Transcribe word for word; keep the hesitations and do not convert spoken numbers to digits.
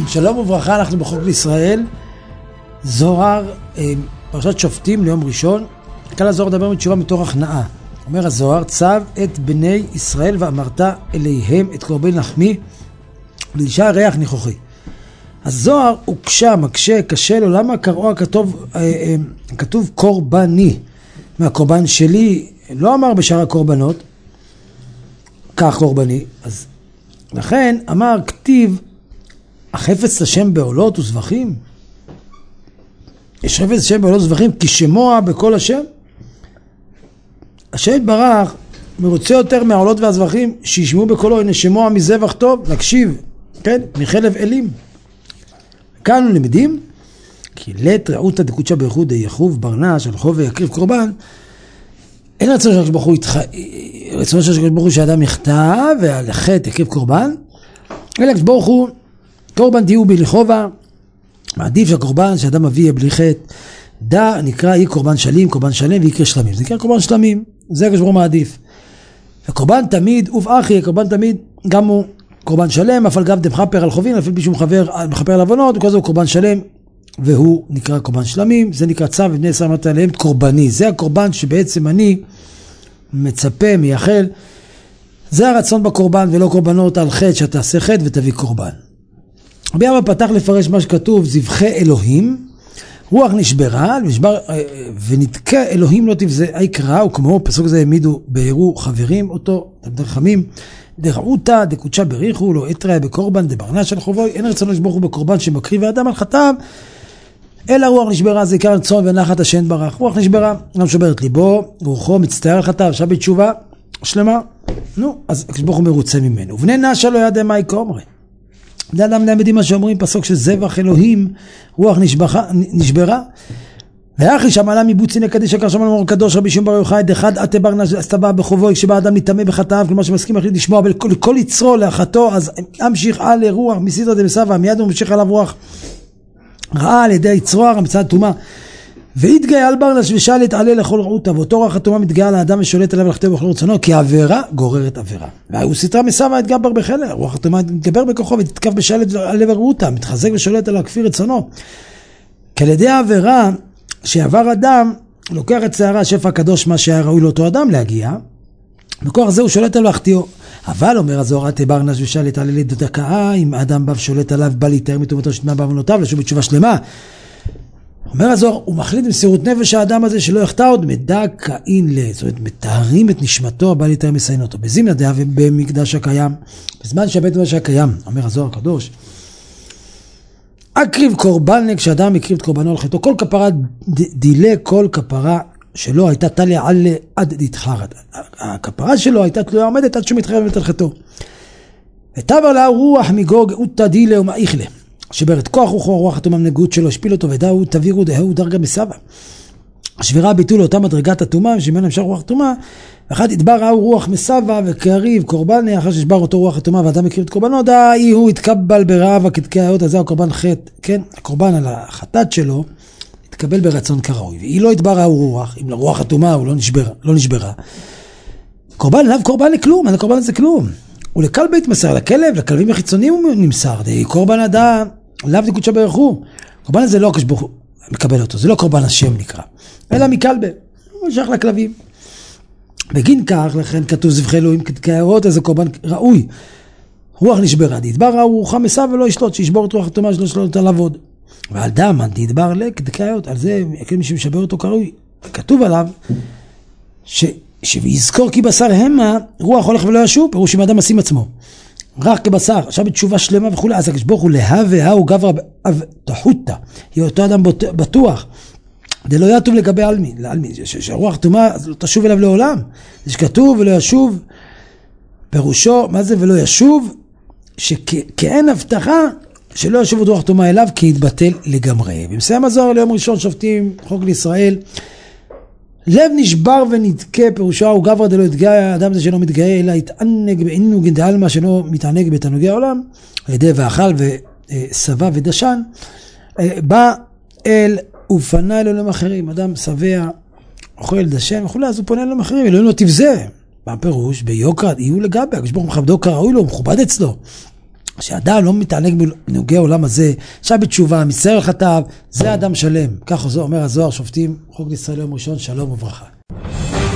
שלום וברכה, אנחנו בחוק לישראל, זוהר, פרשת שופטים ליום ראשון. כאן הזוהר מדבר מתשובה מתוך הכנעה. אומר הזוהר, צו את בני ישראל ואמרת אליהם את קורבן לחמי לאישה ריח ניחוחי. הזוהר הוקשה, מקשה, קשה לו, למה קראו הכתוב, כתוב קורבני, מהקורבן שלי, לא אמר בשאר הקורבנות, כך קורבני, אז לכן אמר כתיב, החפץ לשם בעולות וזבחים? יש חפץ לשם בעולות וזבחים כי שמוע בכל השם? השם יתברך מרוצה יותר מהעולות והזבחים שישמעו בקולו, הנה שמוע מזבח טוב, להקשיב, כן, מחלב אלים. כאן אנחנו למדים, כי לית רעותא דקודשא בריך הוא דייחוב ברנש על חוב ויקריב קורבן, אין רצון של הקדוש ברוך הוא, רצון של הקדוש ברוך הוא שהאדם יחטא ועל החטא יקריב קורבן, אלא הקדוש ברוך הוא קורבן תהיו בלי חובה, מעדיף שהקורבן שאדם מביא יהיה בלי חטא, דע נקרא יהיה קורבן שלים, קורבן שלם ויקרא שלמים, זה נקרא קורבן שלמים, זה הקדוש ברוך הוא מעדיף. הקורבן תמיד, ובאחי, הקורבן תמיד גם הוא קורבן שלם, אף על גב דמחפר על חובין, אפילו בשום חבר מחפר על עוונות, וכל זה הוא קורבן שלם, והוא נקרא קורבן שלמים, זה נקרא צו ובני ישראל אמרת עליהם קורבני, זה הקורבן שבעצם אני מצפה, מייחל, זה הרצון בקורבן ולא קורבנות על חטא, שאתה עשה חטא ותביא קורבן. רבי אבא פתח לפרש מה שכתוב, זבחי אלוהים, רוח נשברה, נשבר, ונתקע אלוהים לא תבזה, היקרא, וכמו פסוק זה העמידו בעירו חברים אותו, דרחמים, דרעותא דקודשא בריך הוא לא אתרא בקורבן דברנש על חובוי, אין רצון לשבור הוא בקורבן שמקריב האדם על חטאיו, אלא רוח נשברה, זה עיקר צום ונחת השן ברך, רוח נשברה, גם שוברת ליבו, רוחו מצטער על חטאיו, עכשיו בתשובה שלמה, נו, אז הקדוש ברוך הוא מרוצה ממנו, ובני נשה לא ידע מה יקומרי. בני אדם למדים מה שאומרים פסוק של זבח אלוהים, רוח נשברה, נשברה, ואחי שמעלה מבוצי נקדיש יקר שמעלה מור קדוש רבי שמעון בר יוחאי דחד עתה בר נסתבע בחובו כשבא אדם מתאמה בחטאיו, כלומר שמסכים החליט לשמוע ולכל יצרו לאחתו, אז המשיך על רוח מסיתרא דמסבא, מיד הוא ממשיך עליו רוח רעה על ידי יצרו מצד טומאה, והתגאה על ברנש ושאל יתעלה לכל רעותא, ואותו רוח הטומאה מתגאה על האדם ושולט עליו לחטוא בכל רצונו, כי עבירה גוררת עבירה. והוא סיתרא מסבא התגבר בחלר, רוח הטומאה מתגבר בכוחו ותתקף בשאלת על עבר רעותא, מתחזק ושולט עליו כפי רצונו. כי על ידי העבירה שעבר אדם, לוקח את שערה שפע הקדוש מה שהיה ראוי לאותו אדם להגיע, בכוח זה הוא שולט עליו להחטיאו. אבל אומר הזוהר ברנש ושאל יתעלה לדקאה, אם האדם בא ושולט עליו, בא להתאר מטומאתו שתמה בעוונותיו, לשוב בתשובה שלמה. אומר הזוהר, הוא מחליט במסירות נפש האדם הזה שלא יחטא עוד מדע קאין לה, זאת אומרת, מתארים את נשמתו, בא להתאר מסיין אותו. בזימנה דעה ובמקדש הקיים, בזמן שהבית המקדש הקיים, אומר הזוהר הקדוש, אקריב קורבן כשאדם הקריב את קורבנו על חטאו, כל כפרה דילה, כל כפרה שלו הייתה תליה על עד דתחרת. הכפרה שלו הייתה תלויה עומדת עד שהוא מתחרב על חטאו. ותבר לה רוח מגוג אותה דילה ומאיכלה. שבר את כוח רוחו, הרוח הטומאה מנהיגות שלו, השפיל אותו ודאו תבירו דהו דרגה מסבא. השבירה ביטול לאותה מדרגת הטומאה, שממנה נמשך רוח הטומאה, ואחד ידבר ראו רוח מסבא וקריב קורבן, אחר ששבר אותו רוח הטומאה ואדם הקריב את קורבנו, די הוא התקבל ברעב כתקי האות, אז זה הקורבן חטא, כן? הקורבן על החטאת שלו, התקבל ברצון כראוי, והיא לא ידבר ראו רוח, אם לרוח הטומאה הוא לא נשברה, לא נשברה. קורבן לאו קורבן לכלום, אין הקורבן זה כלום. ולכל בית מסר, לכלב, לכלבים החיצוניים הוא נמסר, די קורבן אדם, לאו דקודשא בריך הוא. קורבן הזה לא הקדוש ברוך הוא מקבל אותו, זה לא קורבן השם נקרא, אלא מכלבה, הוא שייך לכלבים. בגין כך, לכן כתוב זבחי אלוהים כתקי האות, אז זה קורבן ראוי. רוח נשברה, דתבר ראו רוחה מסב ולא ישלוט, שישבור את רוח הטומאה שלא ישלוט עליו עוד. ועל דם, דתבר לה כתקי האות, על זה, מי שמשבר אותו כראוי, כתוב עליו, ש... שיזכור כי בשר המה, רוח הולך ולא ישוב, פירוש אם האדם משים עצמו. רק כבשר, עכשיו בתשובה שלמה וכו', אז הקדוש ברוך הוא להא והוא גברא תחותא, יהיה אותו אדם בטוח, זה לא יהיה טוב לגבי אלמי, לאלמי, שהרוח טומאה לא תשוב אליו לעולם, זה שכתוב ולא ישוב, פירושו, מה זה ולא ישוב, שכאין הבטחה שלא ישוב את רוח טומאה אליו, כי יתבטל לגמרי. ומסיים הזוהר ליום ראשון שופטים, חוק לישראל, לב נשבר ונתקה, פירושו הוא גברא דלא יתגאה, האדם זה שלא מתגאה, אלא יתענג בעינוג דעלמא שלא מתענג בתענוגי העולם, על ידי ואכל ושבע ודשן, בא אל ופנה אל עולם אחרים, אדם שבע, אוכל דשן וכו', אז הוא פונה אל עולם אחרים, אלוהים לא תבזה. מה פירוש? ביוקר, יהיו לגבי, הקדוש ברוך הוא מכבדו כראוי לו, מכובד אצלו. כשאדם לא מתענג בנוגעי העולם הזה, עכשיו בתשובה, מסר על חטאיו, זה אדם שלם. כך אומר הזוהר שופטים, חוק לישראל יום ראשון, שלום וברכה.